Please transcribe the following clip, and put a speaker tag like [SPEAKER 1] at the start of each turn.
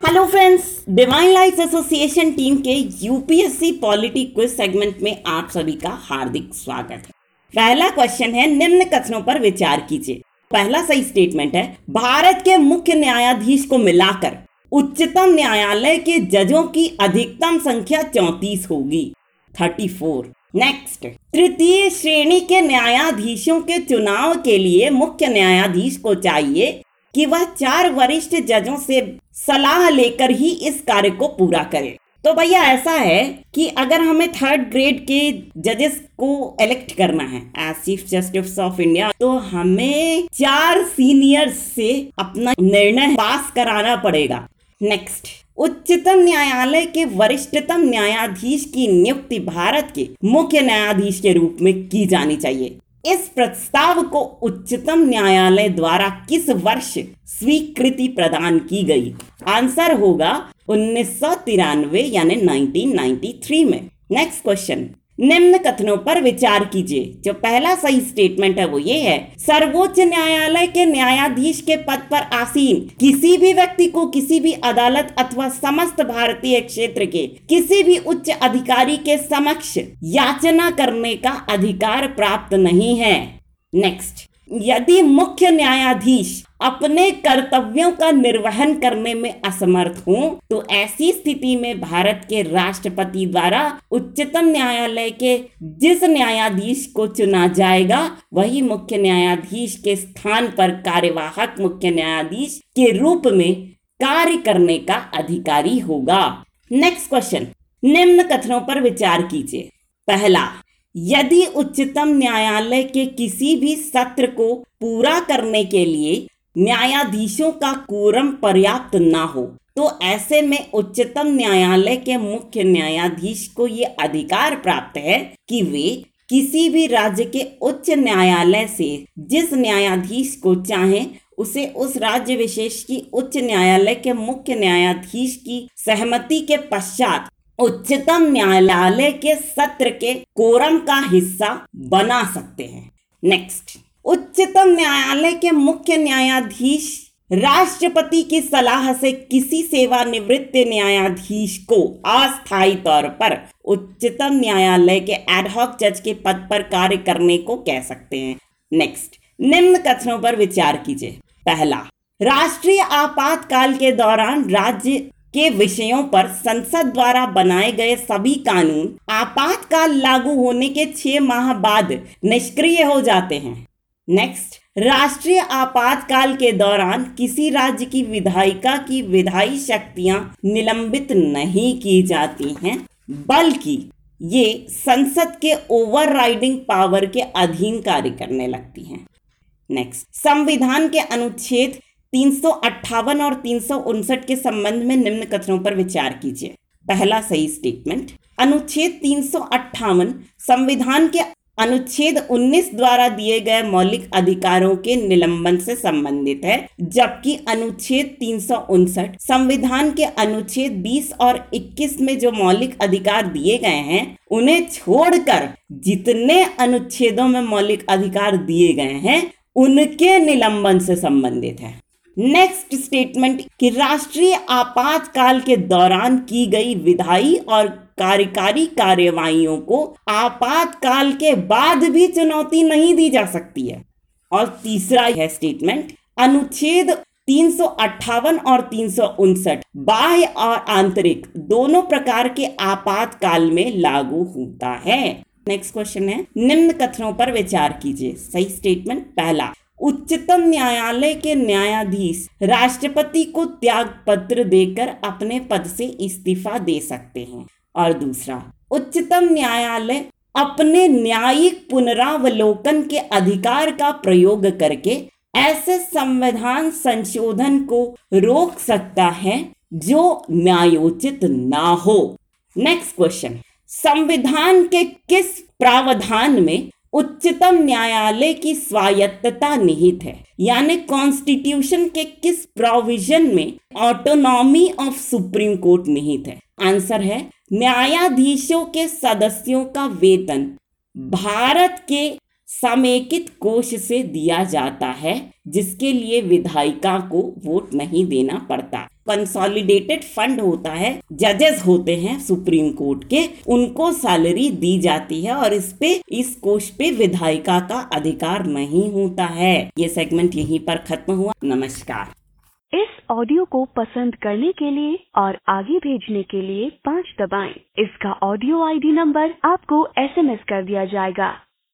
[SPEAKER 1] Hello friends, divine life association team के UPSC polity quiz segment में आप सभी का हार्दिक स्वागत है। पहला क्वेश्चन है, निम्न कथनों पर विचार कीजिए। पहला सही स्टेटमेंट है, भारत के मुख्य न्यायाधीश को मिलाकर उच्चतम न्यायालय के जजों की अधिकतम संख्या 34 होगी, 34। नेक्स्ट, तृतीय श्रेणी के न्यायाधीशों के चुनाव के लिए मुख्य न्यायाधीश को चाहिए कि वह 4 वरिष्ठ जजों से सलाह लेकर ही इस कार्य को पूरा करे। तो भैया ऐसा है कि अगर हमें 3rd ग्रेड के जजेस को इलेक्ट करना है as chief justice of India, तो हमें 4 सीनियर्स से अपना निर्णय पास कराना पड़ेगा। नेक्स्ट, उच्चतम न्यायालय के वरिष्ठतम न्यायाधीश की नियुक्ति भारत के मुख्य न्यायाधीश के रूप में की जानी चाहिए। इस प्रस्ताव को उच्चतम न्यायालय द्वारा किस वर्ष स्वीकृति प्रदान की गई? आंसर होगा 1993 यानी 1993 में। नेक्स्ट क्वेश्चन, निम्न कथनों पर विचार कीजिए। जो पहला सही स्टेटमेंट है वो ये है, सर्वोच्च न्यायालय के न्यायाधीश के पद पर आसीन किसी भी व्यक्ति को किसी भी अदालत अथवा समस्त भारतीय क्षेत्र के किसी भी उच्च अधिकारी के समक्ष याचना करने का अधिकार प्राप्त नहीं है। नेक्स्ट, यदि मुख्य न्यायाधीश अपने कर्तव्यों का निर्वहन करने में असमर्थ हो तो ऐसी स्थिति में भारत के राष्ट्रपति द्वारा उच्चतम न्यायालय के जिस न्यायाधीश को चुना जाएगा वही मुख्य न्यायाधीश के स्थान पर कार्यवाहक मुख्य न्यायाधीश के रूप में कार्य करने का अधिकारी होगा। नेक्स्ट क्वेश्चन, निम्न कथनों पर विचार कीजिए। पहला, यदि उच्चतम न्यायालय के किसी भी सत्र को पूरा करने के लिए न्यायाधीशों का कोरम पर्याप्त ना हो तो ऐसे में उच्चतम न्यायालय के मुख्य न्यायाधीश को ये अधिकार प्राप्त है कि वे किसी भी राज्य के उच्च न्यायालय से जिस न्यायाधीश को चाहें उसे उस राज्य विशेष की उच्च न्यायालय के मुख्य न्यायाधीश की सहमति के पश्चात उच्चतम न्यायालय के सत्र के कोरम का हिस्सा बना सकते हैं। नेक्स्ट, उच्चतम न्यायालय के मुख्य न्यायाधीश राष्ट्रपति की सलाह से किसी सेवानिवृत्त न्यायाधीश को अस्थायी तौर पर उच्चतम न्यायालय के एडहॉक जज के पद पर कार्य करने को कह सकते हैं। नेक्स्ट, निम्न कथनों पर विचार कीजिए। पहला, राष्ट्रीय आपातकाल के दौरान राज्य के विषयों पर संसद द्वारा बनाए गए सभी कानून आपातकाल लागू होने के 6 माह बाद निष्क्रिय हो जाते हैं। नेक्स्ट, राष्ट्रीय आपातकाल के दौरान किसी राज्य की विधायिका की विधायी शक्तियां निलंबित नहीं की जाती हैं, बल्कि ये संसद के ओवरराइडिंग पावर के अधीन कार्य करने लगती हैं। नेक्स्ट, संविधान के अनुच्छेद 358 और 359 के संबंध में निम्न कथनों पर विचार कीजिए। पहला सही स्टेटमेंट, अनुच्छेद 358 संविधान के अनुच्छेद 19 द्वारा दिए गए मौलिक अधिकारों के निलंबन से संबंधित है, जबकि अनुच्छेद 359 संविधान के अनुच्छेद 20 और 21 में जो मौलिक अधिकार दिए गए हैं उन्हें छोड़कर जितने अनुच्छेदों में मौलिक अधिकार दिए गए हैं उनके निलंबन से संबंधित है। नेक्स्ट स्टेटमेंट कि राष्ट्रीय आपातकाल के दौरान की गई विधायी और कार्यकारी कार्यवाहियों को आपातकाल के बाद भी चुनौती नहीं दी जा सकती है। और तीसरा है स्टेटमेंट, अनुच्छेद 358 और 359 बाह्य और आंतरिक दोनों प्रकार के आपातकाल में लागू होता है। नेक्स्ट क्वेश्चन है, निम्न कथनों पर विचार कीजिए। सही स्टेटमेंट, पहला, उच्चतम न्यायालय के न्यायाधीश राष्ट्रपति को त्याग पत्र देकर अपने पद से इस्तीफा दे सकते हैं। और दूसरा, उच्चतम न्यायालय अपने न्यायिक पुनरावलोकन के अधिकार का प्रयोग करके ऐसे संविधान संशोधन को रोक सकता है जो न्यायोचित ना हो। नेक्स्ट क्वेश्चन, संविधान के किस प्रावधान में उच्चतम न्यायालय की स्वायत्तता निहित है? यानी कॉन्स्टिट्यूशन के किस प्रोविजन में ऑटोनॉमी ऑफ सुप्रीम कोर्ट निहित है? आंसर है, न्यायाधीशों के सदस्यों का वेतन भारत के समेकित कोष से दिया जाता है, जिसके लिए विधायिका को वोट नहीं देना पड़ता। कंसोलिडेटेड फंड होता है, जजेस होते हैं सुप्रीम कोर्ट के, उनको सैलरी दी जाती है और इस कोष पे विधायिका का अधिकार नहीं होता है। ये सेगमेंट यहीं पर खत्म हुआ। नमस्कार।
[SPEAKER 2] इस ऑडियो को पसंद करने के लिए और आगे भेजने के लिए 5 दबाएं। इसका ऑडियो ID नंबर आपको SMS कर दिया जाएगा।